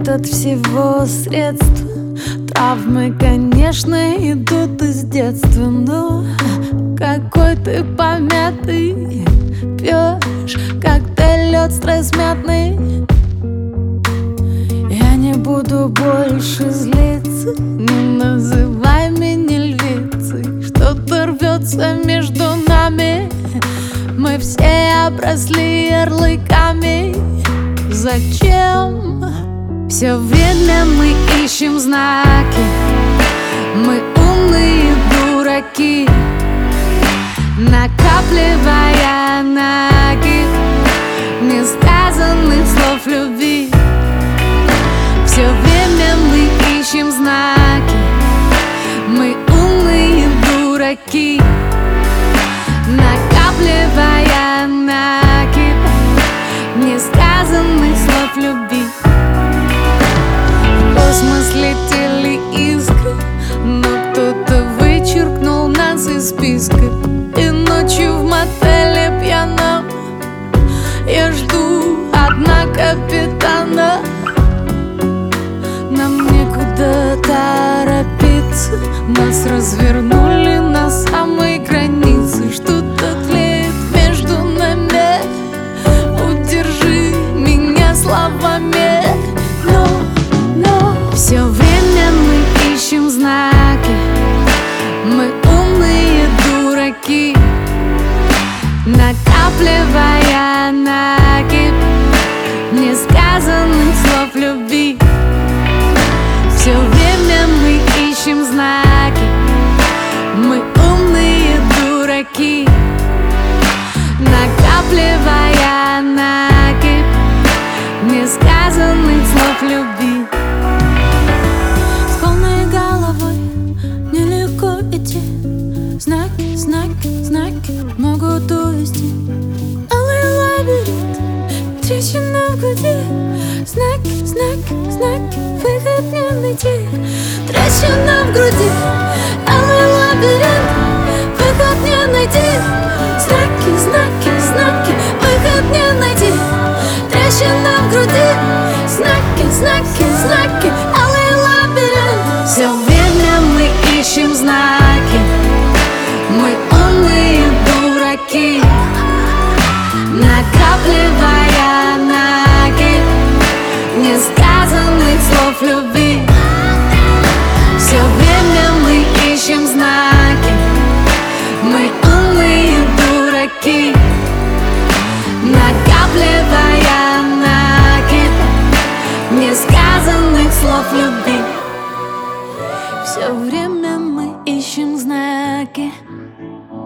нет от всего средств. Травмы, конечно, идут из детства, но какой ты помятый, пьешь, как-то лед, стресс мятный. Я не буду больше злиться, не называй меня львицей. Что-то рвется между нами, мы все обросли ярлыками. Зачем? Все время мы ищем знаки, мы умные дураки, накапливая накипь несказанных слов любви. Все время мы ищем знаки, мы умные дураки, накапливая накипь несказанных слов любви. В космос летели искры, но кто-то вычеркнул нас из списка. И ночью в мотеле пьяном я жду одна капитана. Нам некуда торопиться, нас развернули на самой границе. Что-то тлеет между нами, удержи меня словами. Но все время мы ищем знаки, мы умные дураки, накапливая накипь несказанных слов любви. Все время мы ищем знаки, мы умные дураки, накапливая накипь несказанных слов любви. С полной головой нелегко идти, знаки, знаки, знаки могут увести. Алый лабиринт, трещина в груди, знаки, знаки, знаки, выход не найти. Трещина в груди, алый лабиринт, выход не найти. Знаки, знаки, знаки, выход не найти. Трещина в груди, знаки, знаки, знаки, алый лабиринт. Все время мы ищем знаки, мы умные дураки, накапливая накипь несказанных слов любви. Все время мы ищем знаки, мы умные дураки, накапливая накипь несказанных слов любви. Все время мы ищем знаки,